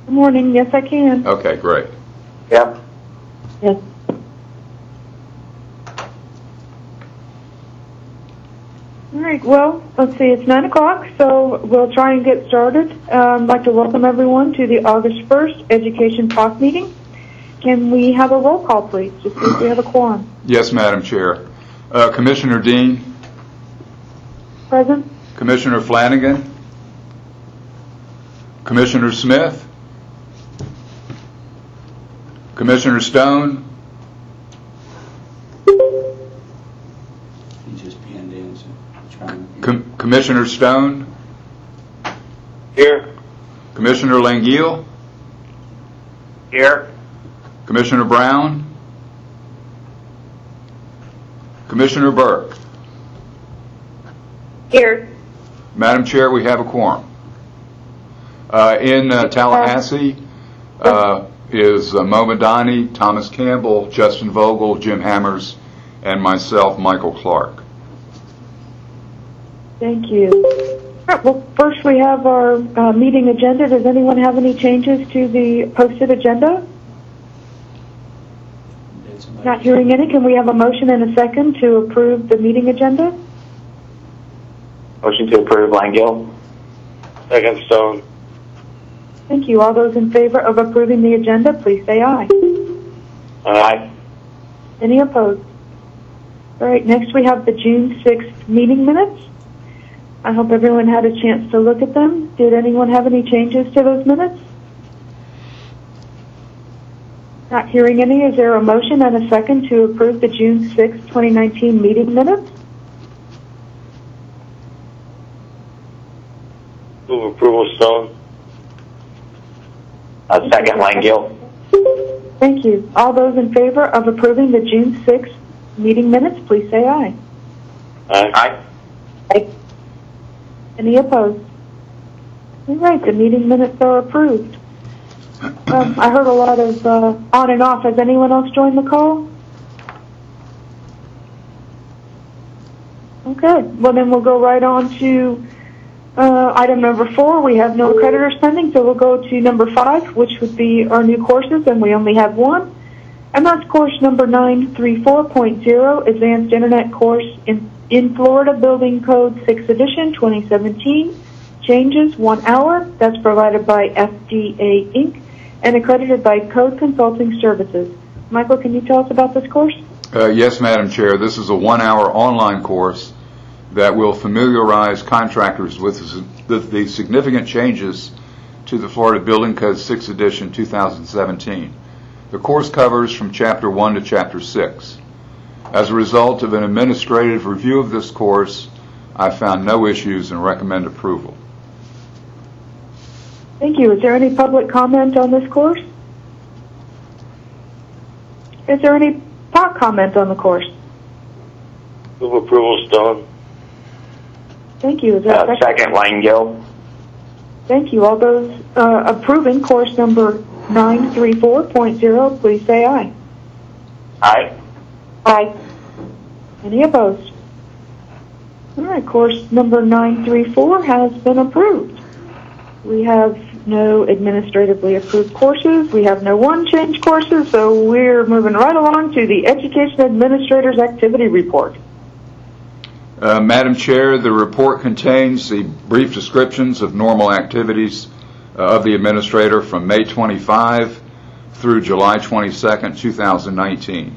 Good morning. Yes, I can. Okay, great. Yep. Yes. All right. Well, let's see. It's 9 o'clock, so we'll try and get started. I'd like to welcome everyone to the August 1st Education Talk Meeting. Can we have a roll call, please, just so we have a quorum? Yes, Madam Chair. Commissioner Dean? Present. Commissioner Flanagan? Commissioner Smith? Commissioner Stone? He just panned in, so trying. Commissioner Stone? Here. Commissioner Langeal? Here. Commissioner Brown? Commissioner Burke? Here. Madam Chair, we have a quorum. In Tallahassee is Mo Madani, Thomas Campbell, Justin Vogel, Jim Hammers, and myself, Michael Clark. Thank you. All right, well, first we have our meeting agenda. Does anyone have any changes to the posted agenda? Not hearing any. Can we have a motion and a second to approve the meeting agenda? Motion to approve, Langill. Second, Stone. Thank you. All those in favor of approving the agenda, please say aye. Aye. Any opposed? All right, next we have the June 6th meeting minutes. I hope everyone had a chance to look at them. Did anyone have any changes to those minutes? Not hearing any. Is there a motion and a second to approve the June 6th, 2019 meeting minutes? Move approval, Stone. Second, Langill. Thank you. All those in favor of approving the June 6th meeting minutes, please say aye. Aye. Aye. Any opposed? All right, the meeting minutes are approved. I heard a lot of on and off. Has anyone else joined the call? Okay, well then we'll go right on to item number 4. We have no creditors pending, so we'll go to number 5, which would be our new courses, and we only have one. And that's course number 934.0, Advanced Internet Course in Florida Building Code 6th Edition 2017. Changes 1 hour. That's provided by FDA Inc. and accredited by Code Consulting Services. Michael, can you tell us about this course? Yes, Madam Chair. This is a 1-hour online course that will familiarize contractors with the significant changes to the Florida Building Code 6th Edition 2017. The course covers from Chapter 1 to Chapter 6. As a result of an administrative review of this course, I found no issues and recommend approval. Thank you. Is there any public comment on this course? Is there any POC comment on the course? Move approval, Stone. Thank you. Is there a second, Langill. Thank you. All those approving course number 934.0, please say aye. Aye. Aye. Any opposed? All right, course number 934 has been approved. We have no administratively approved courses. We have no one-change courses, so we're moving right along to the Education Administrator's Activity Report. Madam Chair, the report contains the brief descriptions of normal activities of the administrator from May 25 through July 22nd, 2019.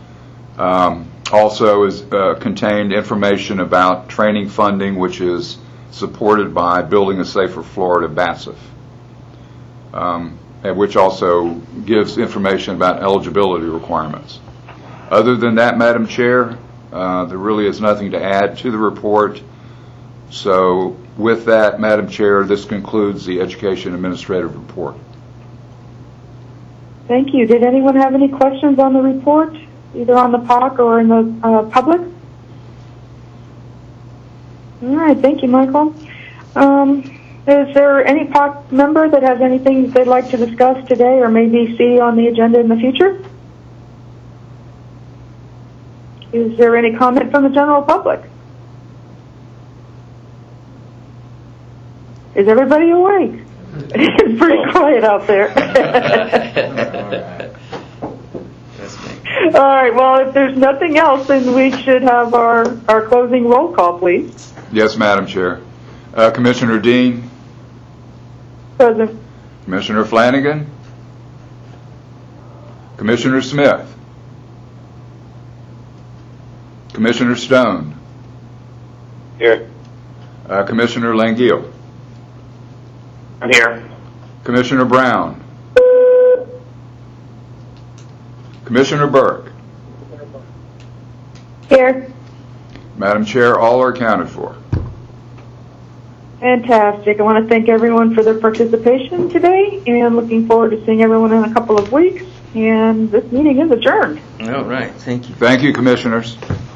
Also is contained information about training funding, which is supported by Building a Safer Florida, BASF, which also gives information about eligibility requirements. Other than that, Madam Chair, there really is nothing to add to the report. So with that, Madam Chair, this concludes the Education Administrative Report. Thank you. Did anyone have any questions on the report, either on the POC or in the public? All right. Thank you, Michael. Is there any POC member that has anything they'd like to discuss today or maybe see on the agenda in the future? Is there any comment from the general public? Is everybody awake? It's pretty quiet out there. All right, well, if there's nothing else, then we should have our closing roll call, please. Yes, Madam Chair. Commissioner Dean, Present. Commissioner Flanagan, Commissioner Smith, Commissioner Stone, Here. Commissioner Langille, I'm here. Commissioner Brown, Commissioner Burke. Here. Madam Chair, all are accounted for. Fantastic. I want to thank everyone for their participation today, and looking forward to seeing everyone in a couple of weeks. And this meeting is adjourned. All right. Thank you. Thank you, Commissioners.